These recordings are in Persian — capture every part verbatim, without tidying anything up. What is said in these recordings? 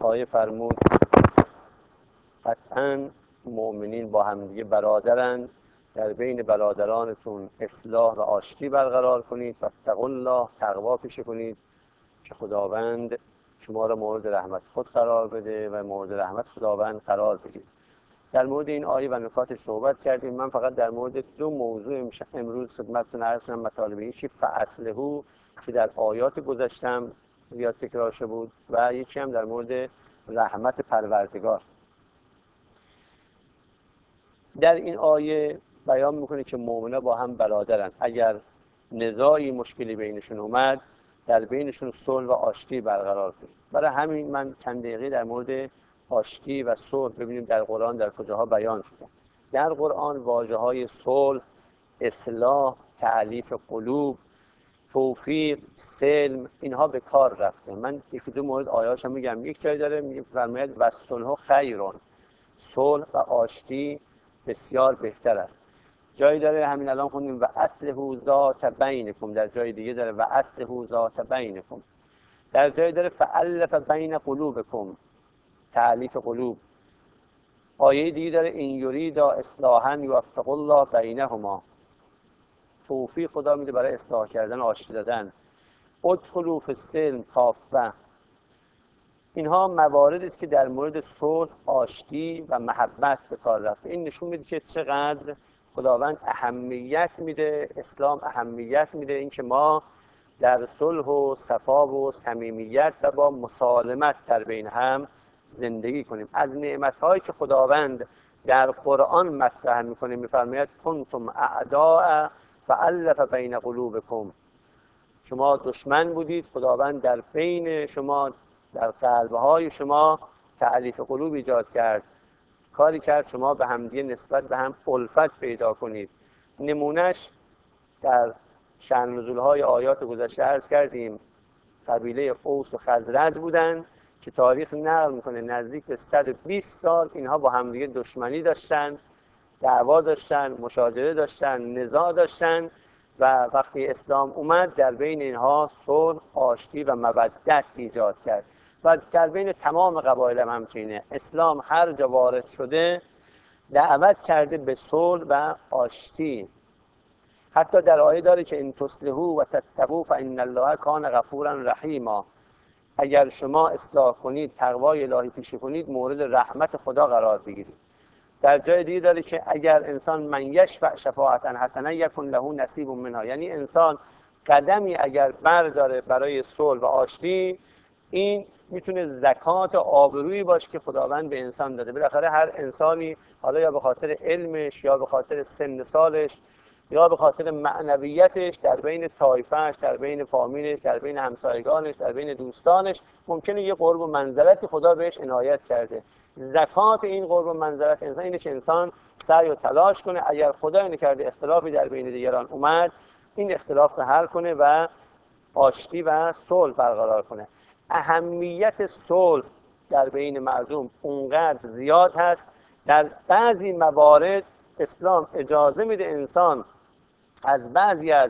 آیه فرمود قطعاً مؤمنین با هم دیگه برادرن، در بین برادرانتون اصلاح و آشتی برقرار کنید و اتقوا الله، تقوا پیشه کنید که خداوند شما را مورد رحمت خود قرار بده و مورد رحمت خداوند قرار بدید. در مورد این آیه و نکاتش صحبت کردیم. من فقط در مورد دو موضوع امروز خدمتتون عرض کنم مطالب. یکی فاصلحوا که در آیات گذشتم زیاد تکرار شده بود و یکی هم در مورد رحمت پروردگار. در این آیه بیان میکنه که مؤمنان با هم برادرن. اگر نزاعی مشکلی بینشون اومد در بینشون صلح و آشتی برقرار کنید. برای همین من چند دقیقه در مورد آشتی و صلح ببینیم در قرآن در کجاها بیان شده. در قرآن واژه‌های صلح، اصلاح، تألیف قلوب، توفیق، سلم اینها به کار رفته. من یکی دو مورد آیه‌هاش میگم. یک جای داره میگه فرماید والصلح خیرون، صلح و آشتی بسیار بهتر است. جایی داره همین الان خوندیم و اصلحوا ذات بینکم، در جای دیگه داره و اصلحوا ذات بینکم، در جای داره فالف بین قلوبکم، تألیف قلوب. آیه دیگه داره این یریدا اصلاحا یوفق الله بینهما، توفیق خدا میده برای اصلاح کردن و آشتی دادن. ادخلوا فی السلم کافه. اینها مواردی است که در مورد صلح، آشتی و محبت به کار رفته. این نشون میده که چقدر خداوند اهمیت میده، اسلام اهمیت میده این که ما در صلح و صفا و صمیمیت و با مسالمت در بین هم زندگی کنیم. از نعمت‌هایی که خداوند در قرآن مطرح میکنه میفرماید کنتم اعداء فالف بین قلوبکم، شما دشمن بودید، خداوند در بین شما، در قلب‌های شما تألیف قلوب ایجاد کرد، کاری کرد شما به همدیگه نسبت به هم الفت پیدا کنید. نمونهش در شأن نزول‌های آیات گذشته عرض کردیم. قبیله اوس و خزرج بودن که تاریخ نقل میکنه نزدیک به صد و بیست سال اینها با همدیگه دشمنی داشتن، دعوا داشتن، مشاجره داشتن، نزاع داشتن و وقتی اسلام اومد در بین اینها صلح، آشتی و مودت ایجاد کرد و در بین تمام قبایل هم همچینه. اسلام هر جا وارد شده دعوت کرده به صلح و آشتی. حتی در آیه داره که ان تصلحوا و تتقوا فان الله کان غفورا رحیما، اگر شما اصلاح کنید، تقوای الهی پیشه کنید، مورد رحمت خدا قرار بگیرید. در جای دیگه داره که اگر انسان من یشفع شفاعتا حسنه یکن له نصیب منها، یعنی انسان قدمی اگر برداره برای صلح و آشتی، این میتونه زکات و آبرویی باشه که خداوند به انسان داده. بالاخره هر انسانی حالا یا به خاطر علمش یا به خاطر سن سالش یا به خاطر معنویتش در بین طایفه‌اش، در بین فامیلش، در بین همسایگانش، در بین دوستانش ممکنه یه قرب و منزلتی خدا بهش عنایت کرده. زکات این قرب و منزلت انسان اینه که انسان سعی و تلاش کنه اگر خدا نکرده اختلافی در بین دیگران اومد این اختلاف رو حل کنه و آشتی و صلح برقرار کنه. اهمیت صلح در بین مردم اونقدر زیاد هست در بعضی موارد اسلام اجازه میده انسان از بعضی از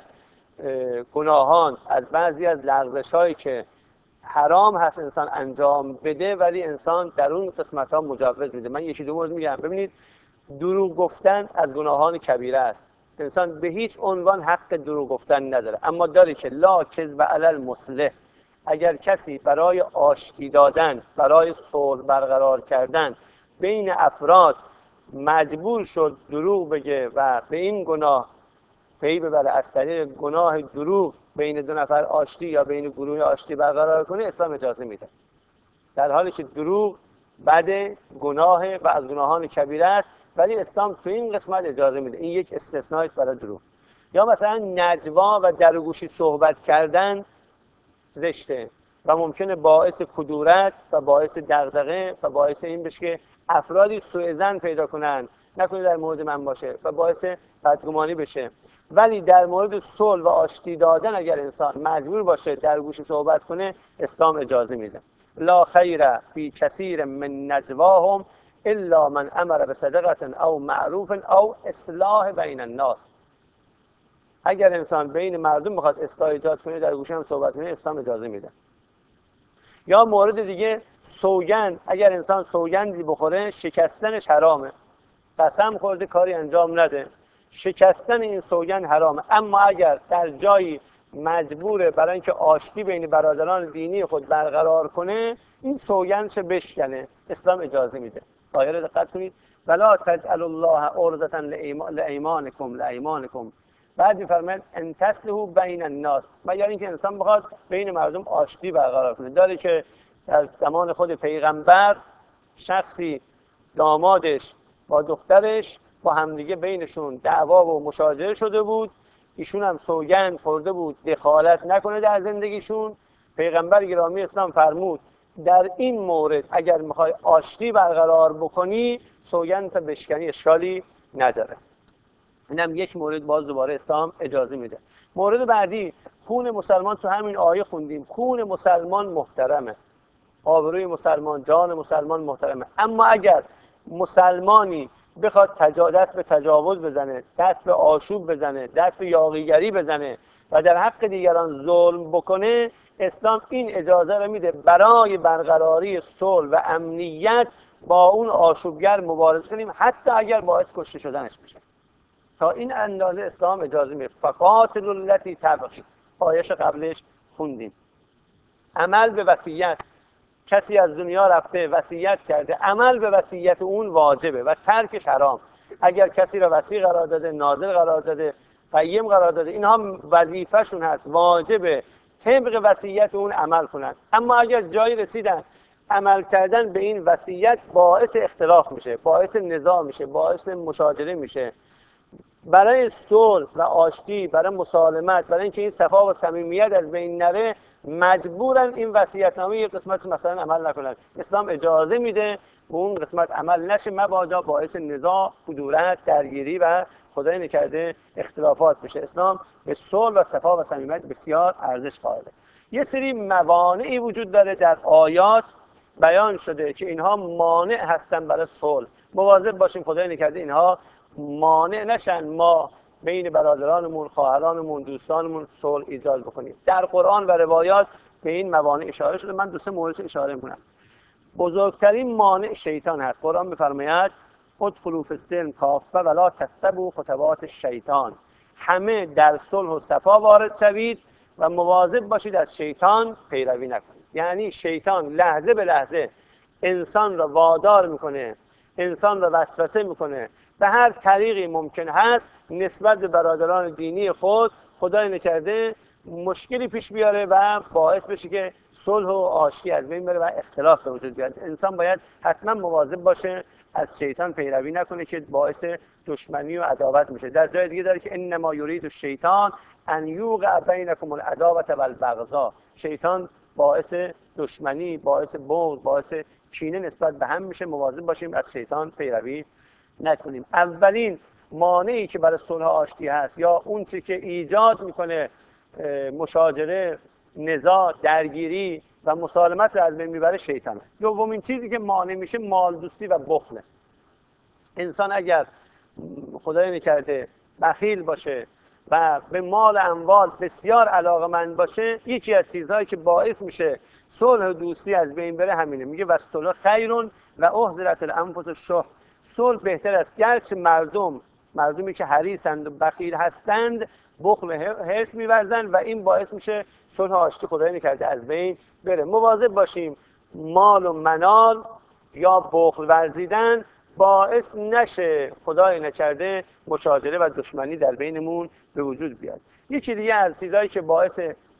گناهان، از بعضی از لغزش‌هایی که حرام هست انسان انجام بده ولی انسان در اون قسمت‌ها مجوز میده. من یکی دو مورد میگم. ببینید دروغ گفتن از گناهان کبیره است. انسان به هیچ عنوان حق دروغ گفتن نداره، اما داره که لا کذب علی المصلح، اگر کسی برای آشتی دادن، برای صلح برقرار کردن بین افراد مجبور شد دروغ بگه و به این گناه پی ببره، از طریق گناه دروغ بین دو نفر آشتی یا بین گروه آشتی برقرار کنه، اسلام اجازه میده. در حالی که دروغ بد گناه و از گناهان کبیره است ولی اسلام تو این قسمت اجازه میده. این یک استثناء است برای دروغ. یا مثلا نجوا و درگوشی صحبت کردن زشته و ممکنه باعث کدورت و باعث دغدغه و باعث این بشه که افرادی سوء ظن پیدا کنن، نکنه در مورد من باشه و باعث بدگمانی بشه. ولی در مورد صلح و آشتی دادن اگر انسان مجبور باشه درگوشی صحبت کنه اسلام اجازه میده. لا خیر فی کثیر من نجواهم الا من امر بصدقه او معروف او اصلاح بین الناس. اگر انسان بین مردم میخواد اصلاح ایجاد کنه در گوشه هم صحبت کنه اسلام اجازه میده. یا مورد دیگه سوگند، اگر انسان سوگندی بخوره شکستنش حرامه. قسم خورده کاری انجام نده، شکستن این سوگند حرامه. اما اگر در جایی مجبوره برای اینکه آشتی بین برادران دینی خود برقرار کنه، این سوگندش بشکنه، اسلام اجازه میده. آیه رو دقت کنید، ولا تجعلوا الله عرضة لایمانکم لایمانکم. بعد میفرماید ان تصلحوا بین الناس، و یعنی اینکه انسان بخواد بین مردم آشتی برقرار کنه. داره که در زمان خود پیغمبر شخصی دامادش با دخترش با همدیگه بینشون دعوا و مشاجره شده بود، ایشون هم سوگند خورده بود دخالت نکنه در زندگیشون. پیغمبر گرامی اسلام فرمود در این مورد اگر میخوای آشتی برقرار بکنی سوگندت بشکنی، اشکالی نداره. اینم یک مورد باز دوباره اسلام اجازه میده. مورد بعدی، خون مسلمان. تو همین آیه خوندیم خون مسلمان محترمه، آبروی مسلمان، جان مسلمان محترمه. اما اگر مسلمانی بخواد تجا... دست به تجاوز بزنه، دست به آشوب بزنه، دست به یاغیگری بزنه و در حق دیگران ظلم بکنه، اسلام این اجازه رو میده برای برقراری صلح و امنیت با اون آشوبگر مبارزه کنیم، حتی اگر باعث کشته شدنش بشه. تا این اندازه اسلام اجازه میده. فقاتلوا التی تبغی، آیه‌اش قبلش خوندیم. عمل به وصیت، کسی از دنیا رفته وصیت کرده، عمل به وصیت اون واجبه و ترکش حرام. اگر کسی را وصی قرار داده، ناظر قرار داده، قیم قرار داده، اینها وظیفه‌شون هست، واجبه طبق وصیت اون عمل کنن. اما اگر جایی رسیدن عمل کردن به این وصیت باعث اختلاف میشه، باعث نزاع میشه، باعث مشاجره میشه، برای صلح و آشتی، برای مسالمت، برای اینکه این صفا و صمیمیت از بین نره، مجبورن این وصیت‌نامه یک قسمت مثلا عمل نکنن. اسلام اجازه میده اون قسمت عمل نشه، مبادا باعث نزاع، کدورت، درگیری و خدای نکرده اختلافات بشه. اسلام به صلح و صفا و صمیمیت بسیار ارزش قائله. یه سری موانعی وجود داره در آیات بیان شده که اینها مانع هستن برای صلح. مواظب باشیم خدای نکرده اینها مانع نشن ما بین برادرانمون، خواهرانمون، دوستانمون صلح ایجاد بکنیم. در قرآن و روایات به این موانع اشاره شده. من دو سه مورد اشاره می‌کنم. بزرگترین مانع شیطان هست. قرآن می‌فرماید ادخلوا فی السلم کافه ولا تتبعوا خطوات الشیطان. همه در صلح و صفا وارد شوید و مواظب باشید از شیطان پیروی نکنید. یعنی شیطان لحظه به لحظه انسان را وادار میکنه، انسان را وسوسه میکنه به هر طریقی ممکن هست نسبت به برادران دینی خود خدای نکرده مشکلی پیش بیاره و باعث بشه که صلح و آشتی از بین بره و اختلاف به وجود بیاد. انسان باید حتما مواظب باشه از شیطان پیروی نکنه که باعث دشمنی و عداوت میشه. در جای دیگه داره که انما یرید الشیطان ان یوقع بینکم العداوة والبغضاء. شیطان باعث دشمنی، باعث بغض، باعث کینه نسبت به هم میشه. مواظب باشیم از شیطان پیروی نکنیم. اولین مانعی که برای صلح آشتی هست یا اون چیزی که ایجاد میکنه مشاجره، نزاع، درگیری و مسالمت رو از بین میبره شیطان است. دومین چیزی که مانع میشه مال دوستی و بخله. انسان اگر خدای نکرده بخیل باشه و به مال اموال بسیار علاقه‌مند باشه، یکی از چیزهایی که باعث میشه صلح و دوستی از بین بره همینه. میگه والصلح خیر و احضرت الانفس الشح. صلح بهتر است، گرچه مردم مردمی که حریصند و بخیل هستند بخل و حرص می‌ورزند و این باعث میشه صلح و آشتی خدای نکرده از بین بره. مواظب باشیم مال و منال یا بخل ورزیدن باعث نشه خدای نکرده مشاجره و دشمنی در بینمون به وجود بیاد. یکی دیگه از چیزایی که باعث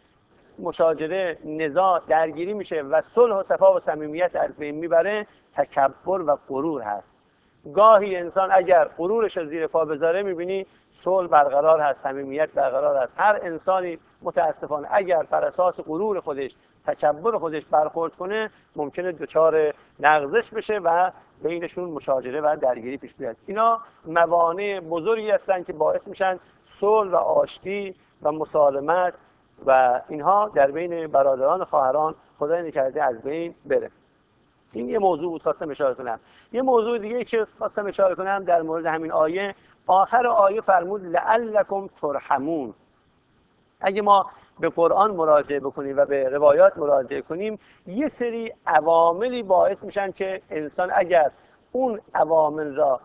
مشاجره، نزاع، درگیری میشه و صلح و صفا و صمیمیت از بین میبره تکبر و غرور هست. گاهی انسان اگر غرورش رو زیر پا بذاره میبینی صلح برقرار هست، صمیمیت برقرار هست. هر انسانی متاسفانه اگر بر اساس غرور خودش، تکبر خودش برخورد کنه ممکنه دچار نغزش بشه و بینشون مشاجره و درگیری پیش بیاد. اینا موانع بزرگی هستن که باعث میشن صلح و آشتی و مسالمت و اینها در بین برادران و خواهران خدای نکرده از بین بره. این یه موضوع بود خواستم اشاره کنم. یه موضوع دیگه که خواستم اشاره کنم در مورد همین آیه، آخر آیه فرمود لعلکم ترحمون. اگه ما به قرآن مراجعه بکنیم و به روایات مراجعه کنیم، یه سری عواملی باعث میشن که انسان اگر اون عوامل را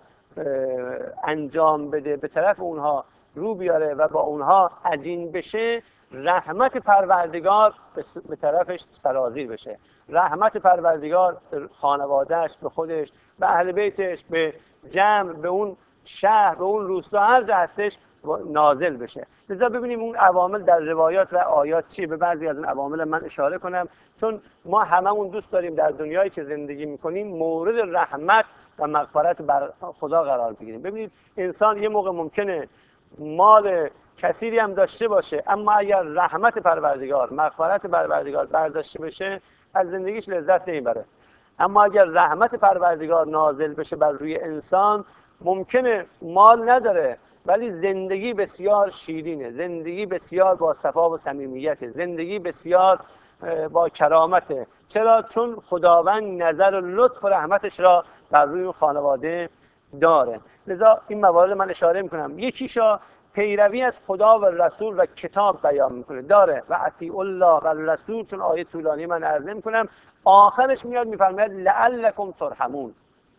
انجام بده، به طرف اونها رو بیاره و با اونها عجین بشه، رحمت پروردگار به طرفش سرازیر بشه. رحمت پروردگار به خانوادهش، به خودش، به اهل بیتش، به جمع، به اون شهر، به اون روستا، هر جا هستش نازل بشه. لذا ببینیم اون عوامل در روایات و آیات چیه. به بعضی از اون عوامل من اشاره کنم، چون ما هممون دوست داریم در دنیایی که زندگی میکنیم مورد رحمت و مغفرت بر خدا قرار بگیریم. ببینید انسان یه موقع ممکنه مال کثیری هم داشته باشه، اما اگر رحمت پروردگار، مغفرت پروردگار برداشته بشه، از زندگیش لذت نمیبره. اما اگر رحمت پروردگار نازل بشه بر روی انسان، ممکنه مال نداره ولی زندگی بسیار شیرینه، زندگی بسیار با صفا و صمیمیته، زندگی بسیار با کرامته. چرا؟ چون خداوند نظر و لطف و رحمتش را بر روی خانواده داره. لذا این موارد من اشاره میکنم. یکیشا پیروی از خدا و رسول و کتاب بیان میکنه داره و اطیع الله و رسول، چون آیه طولانی من عرض نمیکنم، آخرش میاد میفرماید لعلکم ترحمون.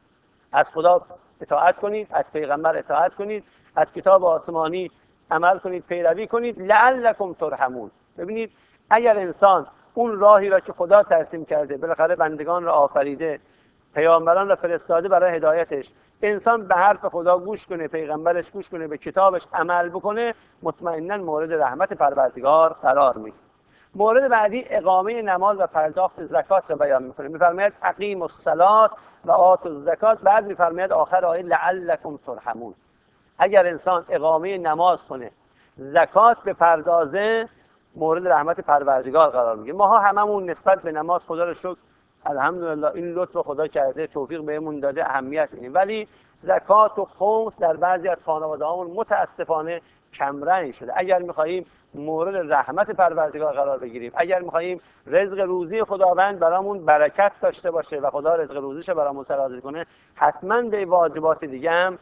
از خدا اطاعت کنید، از پیغمبر اطاعت کنید، از کتاب آسمانی عمل کنید، پیروی کنید، لعلکم ترحمون. ببینید اگر انسان اون راهی را که خدا ترسیم کرده، بالاخره بندگان را آفریده، پیامبران را فرستاده برای هدایتش، انسان به حرف خدا گوش کنه، پیغمبرش گوش کنه، به کتابش عمل بکنه، مطمئنا مورد رحمت پروردگار قرار میگیره. مورد بعدی اقامه نماز و پرداخت زکات را بیان میکنه. میفرماید اقیموا الصلاة و آتوا الزکات. بعد میفرماید آخر آیه لعلکم ترحمون. اگر انسان اقامه نماز کنه، زکات به پردازه، مورد رحمت پروردگار قرار میگیره. ماها هممون نسبت به نماز خدا رو شکر الحمدلله این لطف خدا کرده، توفیق بهمون داده، اهمیت میدیم، ولی زکات و خمس در بعضی از خانواده‌هامون متاسفانه کمرنگ شده. اگر می‌خواهیم مورد رحمت پروردگار قرار بگیریم، اگر می‌خواهیم رزق روزی خداوند برامون برکت داشته باشه و خدا رزق روزیش برامون سرازیر کنه، حتما به واجبات دیگه هم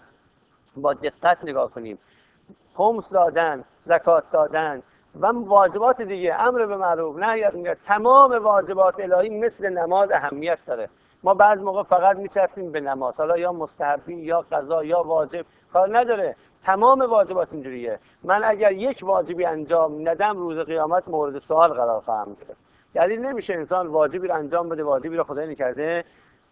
با دقت نگاه کنیم. خمس دادن، زکات دادن و واجبات دیگه، امر به معروف، نهی از منکر، تمام واجبات الهی مثل نماز اهمیت داره. ما بعض موقع فقط میچسبیم به نماز، حالا یا مستحبی یا قضا یا واجب، کار نداره. تمام واجبات اینجوریه. من اگر یک واجبی انجام ندم، روز قیامت مورد سوال قرار خواهم گرفت. دلیل نمیشه انسان واجبی رو انجام بده، واجبی رو خدای نکرده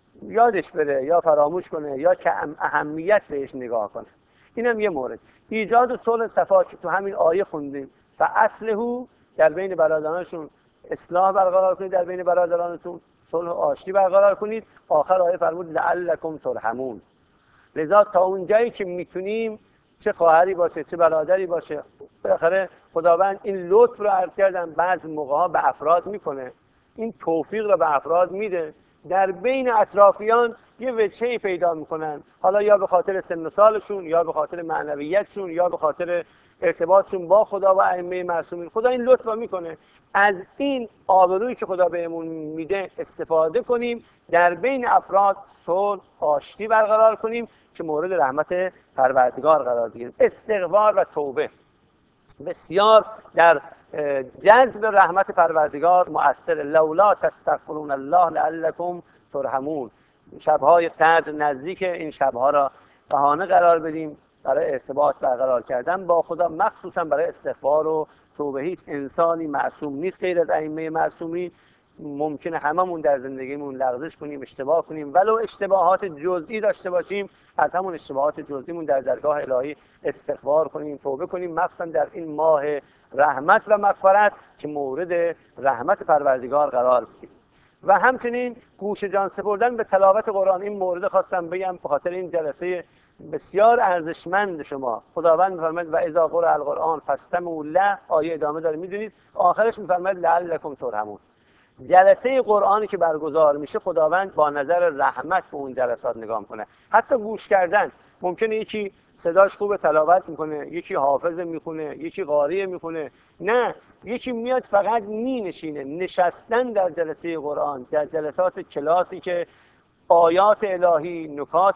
یادش بره یا فراموش کنه یا که اهمیت بهش نگاه کنه. اینم یه مورد. ایجاد صلح صفا که تو همین آیه خوندیم، فاصلحوا، در بین برادرانشون اصلاح برقرار کنید، در بین برادرانتون صلح و آشتی برقرار کنید. آخر آیه فرمود لعلکم ترحمون. لذا تا اونجایی که میتونیم، چه خواهری باشه چه برادری باشه، بالاخره خداوند این لطف رو عرض کردم بعضی موقع‌ها به افراد میکنه، این توفیق رو به افراد میده، در بین اطرافیان یه وجهی پیدا میکنن، حالا یا به خاطر سن و سالشون، یا به خاطر معنویتشون، یا به خاطر ارتباطشون با خدا و ائمه معصومین. خدا این لطف رو میکنه. از این آبرویی که خدا بهمون میده استفاده کنیم، در بین افراد صلح، آشتی برقرار کنیم که مورد رحمت پروردگار قرار بگیریم. استغفار و توبه بسیار در جذب رحمت پروردگار مؤثر. لولا تستغفرون الله لعلکم ترحمون. شبهای قدر نزدیک، این شبها را بهانه قرار بدیم برای ارتباط برقرار کردن با خدا، مخصوصا برای استغفار و توبه. هیچ انسانی معصوم نیست غیر از ائمه معصومین. ممکنه هممون در زندگیمون لغزش کنیم، اشتباه کنیم، ولو اشتباهات جزئی داشته باشیم، از همون اشتباهات جزئیمون در درگاه الهی استغفار کنیم، توبه کنیم، مخصوصا در این ماه رحمت و مغفرت که مورد رحمت پروردگار قرار بگیریم. و همچنین گوش جان سپردن به تلاوت قرآن. این مورد خواستم بگم به خاطر این جلسه بسیار ارزشمند شما. خداوند می‌فرماید و اذا قرئ القرآن فاستمعوا له، آیه ادامه داره میدونید، آخرش می‌فرماید لعلکم ترحمون. جلسه قرآنی که برگزار میشه، خداوند با نظر رحمت به اون جلسات نگاه میکنه. حتی گوش کردن، ممکنه یکی صداش خوب تلاوت میکنه، یکی حافظ میخونه، یکی قاری میخونه، نه یکی میاد فقط مینشینه. نشستن در جلسه قرآن، در جلسات کلاسی که آیات الهی، نکات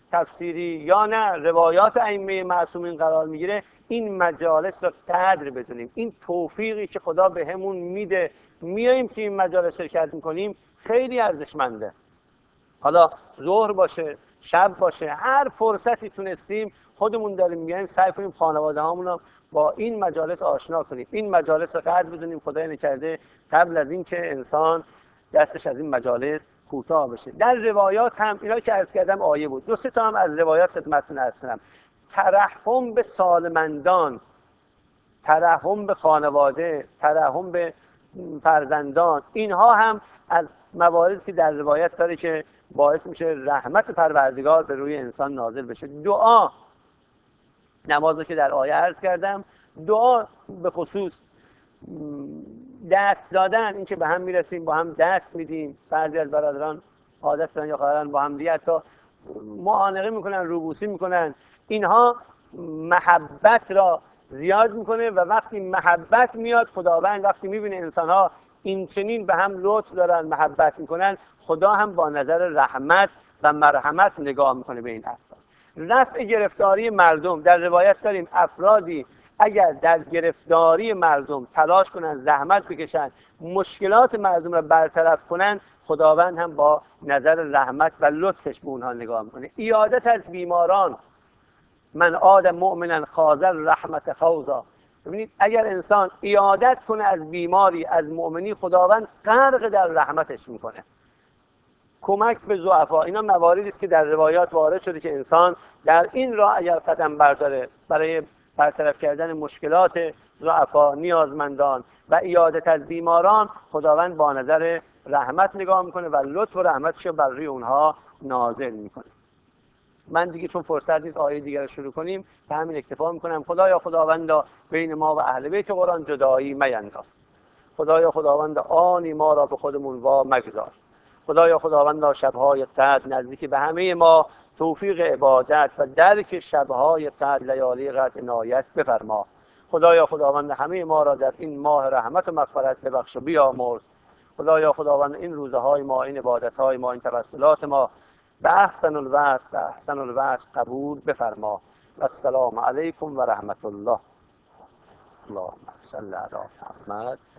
تفسیری یا نه روایات ائمه معصومین قرار میگیره، این مجالس رو قدر بدونیم. این توفیقی که خدا بهمون میده میایم که این مجالس شرکت میکنیم خیلی ارزشمنده. حالا ظهر باشه، شب باشه، هر فرصتی تونستیم خودمون داریم میایم سعی کنیم خانواده هامون رو با این مجالس آشنا کنیم. این مجالس رو قدر بدونیم. خدای نکرده قبل از این که انسان دستش از این مجالس کوتاه بشه. در روایات هم اینا که عرض کردم آیه بود. دو سه تا هم از روایات خدمتتون عرض کنم. ترحم به سالمندان، ترحم به خانواده، ترحم به فرزندان، اینها هم از مواردی که در روایت داره که باعث میشه رحمت پروردگار به روی انسان نازل بشه. دعا، نمازو که در آیه عرض کردم، دعا به خصوص دست دادن، این که به هم میرسیم با هم دست میدیم. بعضی از برادران عادت دارن یا خواهران با هم دیگه حتی معانقه میکنن، روبوسی میکنن. اینها محبت را زیاد میکنه و وقتی محبت میاد، خداوند وقتی میبینه انسانها این چنین به هم لطف دارن، محبت میکنن، خدا هم با نظر رحمت و مرحمت نگاه میکنه به این افراد. رفع گرفتاری مردم، در روایت داریم افرادی اگر در گرفتاری مردم تلاش کنن، زحمت بکشن، مشکلات مردم را برطرف کنن، خداوند هم با نظر رحمت و لطفش به اونها نگاه میکنه. عیادت از بیماران، من عاد مؤمنا خاذل رحمت خوضا. ببینید اگر انسان عیادت کنه از بیماری، از مؤمنی، خداوند غرق در رحمتش میکنه. کمک به ضعفا، اینا مواردی است که در روایات وارد شده که انسان در این راه اگر قدم برداره برای برطرف کردن مشکلات ضعفا، نیازمندان و عیادت از بیماران، خداوند با نظر رحمت نگاه میکنه و لطف و رحمتش رو بر روی اونها نازل میکنه. من دیگه چون فرصت نیست آیه دیگر رو شروع کنیم، به همین اکتفا میکنم. خدایا خداوندا بین ما و اهل بیت قرآن جدایی مینداز. خدایا خداوندا آنی ما را به خودمون وا مگذار. خدایا خداوندا شبهای قدر نزدیک به همه ما توفیق عبادت و درک شبهای قدر، لیالی قدر عنایت بفرما. خدایا خداوند همه ما را در این ماه رحمت و مغفرت ببخش و بیامرز. خدایا خداوند این روزهای ما، این عبادتهای ما، این توسلات ما به احسن الوصف به احسن الوصف قبول بفرما. و السلام علیکم و رحمت الله. اللهم صل علی محمد.